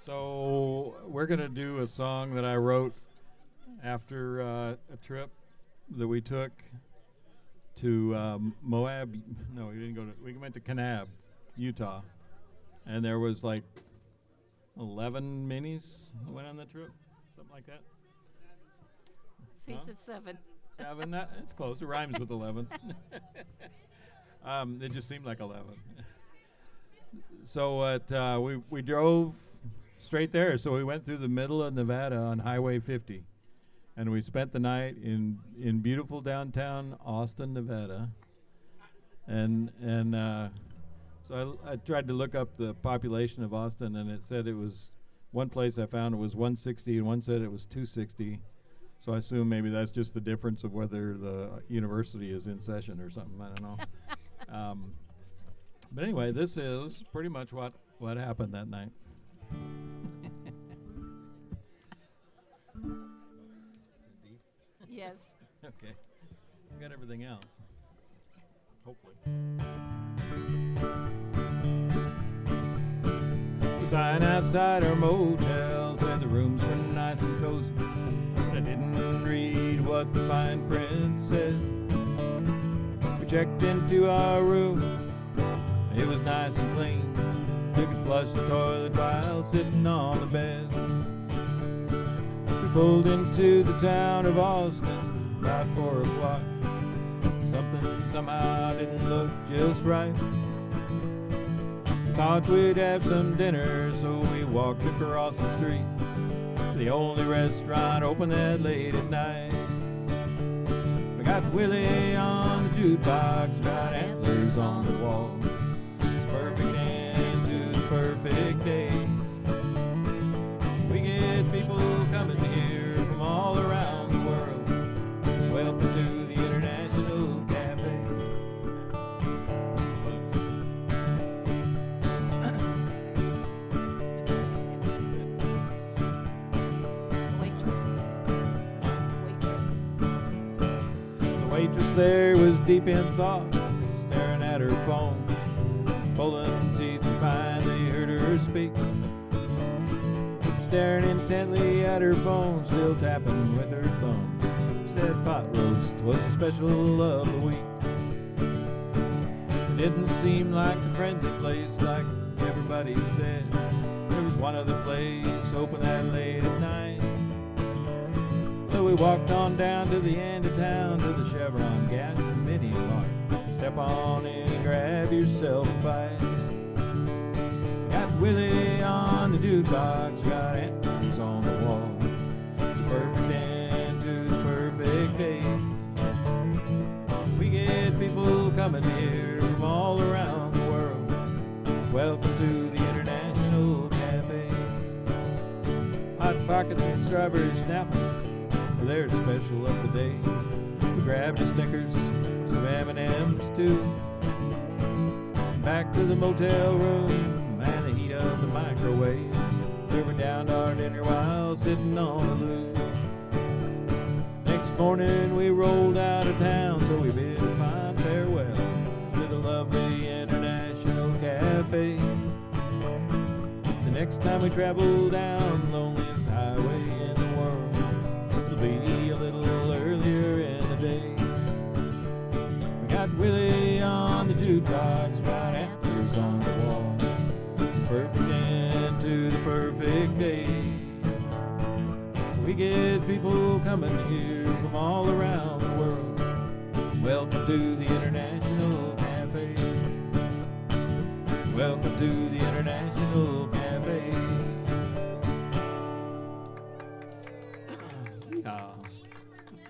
So we're going to do a song that I wrote after a trip that we took to Moab. No, we didn't go to. We went to Kanab, Utah, and there was like 11 minis that went on the trip, something like that. So he said 7. 7. That's close. It rhymes with 11. It just seemed like 11. So we drove straight there. So we went through the middle of Nevada on Highway 50, and we spent the night in beautiful downtown Austin, Nevada. And so I tried to look up the population of Austin, and it said it was one place I found it was 160, and one said it was 260. So I assume maybe that's just the difference of whether the university is in session or something. I don't know. But anyway, this is pretty much what happened that night. Yes. Okay. We got everything else. Hopefully. The sign outside our motel said the rooms were nice and cozy. But I didn't read what the fine print said. We checked into our room. It was nice and clean. You could flush the toilet while sitting on the bed. We pulled into the town of Austin about 4 o'clock. Something somehow didn't look just right. We thought we'd have some dinner, so we walked across the street. The only restaurant open that late at night. We got Willie on the jukebox, got antlers on the wall. It's perfect end to the perfect day. We get people coming here from all around the world. Welcome to the International Cafe. The waitress there was deep in thought, staring at her phone, pulling teeth, and finally heard her speak. Staring intently at her phone, still tapping with her thumbs. Said pot roast was the special of the week. It didn't seem like a friendly place like everybody said. There was one other place open that late at night. So we walked on down to the end of town to the Chevron Gas and Mini Mart. Step on in and grab yourself a bite. Got Willie on the jukebox, got antlers on the wall. It's a perfect end to the perfect day. We get people coming here from all around the world. Welcome to the International Cafe. Hot Pockets and strawberry snapping, they're the special of the day. We grabbed a Snickers, some M&M's too. Back to the motel room and the heat of the microwave. We were down to our dinner while sitting on the loo. Next morning we rolled out of town, so we bid a fine farewell to the lovely International Cafe. The next time we travel down the loneliest highway in the world, it'll be a little earlier in the day. We got Willie on the jukebox, got antlers on the wall. Perfect end to the perfect day. We get people coming here from all around the world. Welcome to the International Cafe. Welcome to the International